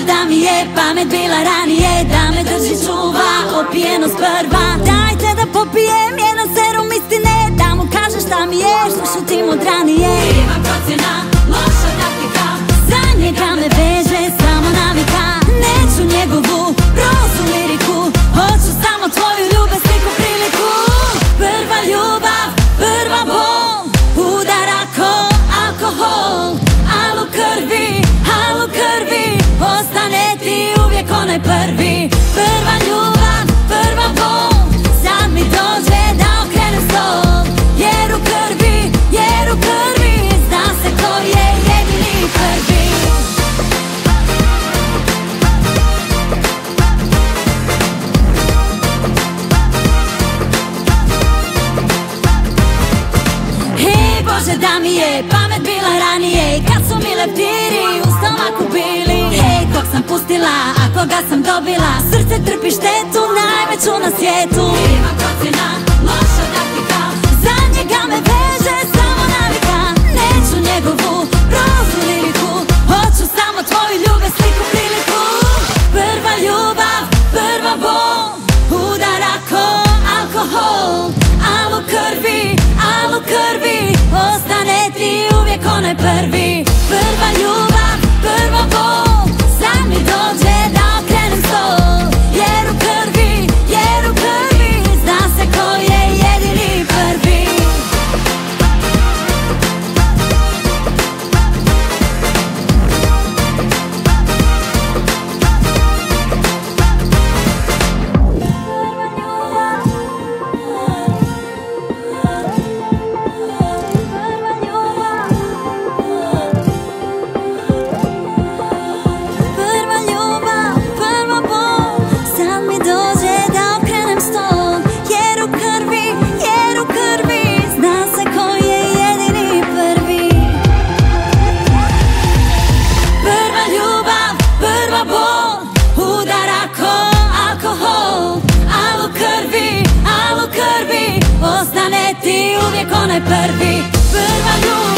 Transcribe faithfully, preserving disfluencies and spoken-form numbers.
da mi je pamet bila ranije, da me drži čuva opijenost prva. Dajte da popijem jedan serum istine, da mu kažem šta mi je, što šutim od ranije. Kriva procjena, loša taktika, za njega me veže samo navika. Neću njegovu rozu liriku, hoću samo tvoju ljubav, sliku, priliku. Prva ljubav, prva bol, udara ko alkohol. Al u krvi, al u krvi, ostane ti uvijek onaj prvi. Prva ljubav, prva bol, sad mi dođe da okrenem stol. Jer u krvi, jer u krvi, zna se ko je jedini prvi. Hej Bože da mi je pamet bila ranije, kad su mi leptiri u stomaku bili. Hej kog sam pustila, a koga sam dobila, srce trpi štetu najveću na svijetu. kriva procjena, loša taktika, za njega me veže samo navika. Neću njegovu rozu liriku, hoću samo tvoju ljubav, sliku, priliku. Prva ljubav, prva bol, udara ko alkohol. Al u krvi, al u krvi, ostane ti uvijek onaj prvi. Prva ljubav, prva bol, sad mi dođe da okrenem stol. Jer u krvi, jer u krvi, zna se ko je jedini prvi. Prva ljubav, prva bol, sad mi dođe da okrenem stol. Jer u krvi, jer u krvi, zna se ko je jedini prvi. Prva ljubav, prva bol, udara ko alkohol. Al u krvi, al u krvi, ostane ti uvijek onaj prvi. Prva ljubav.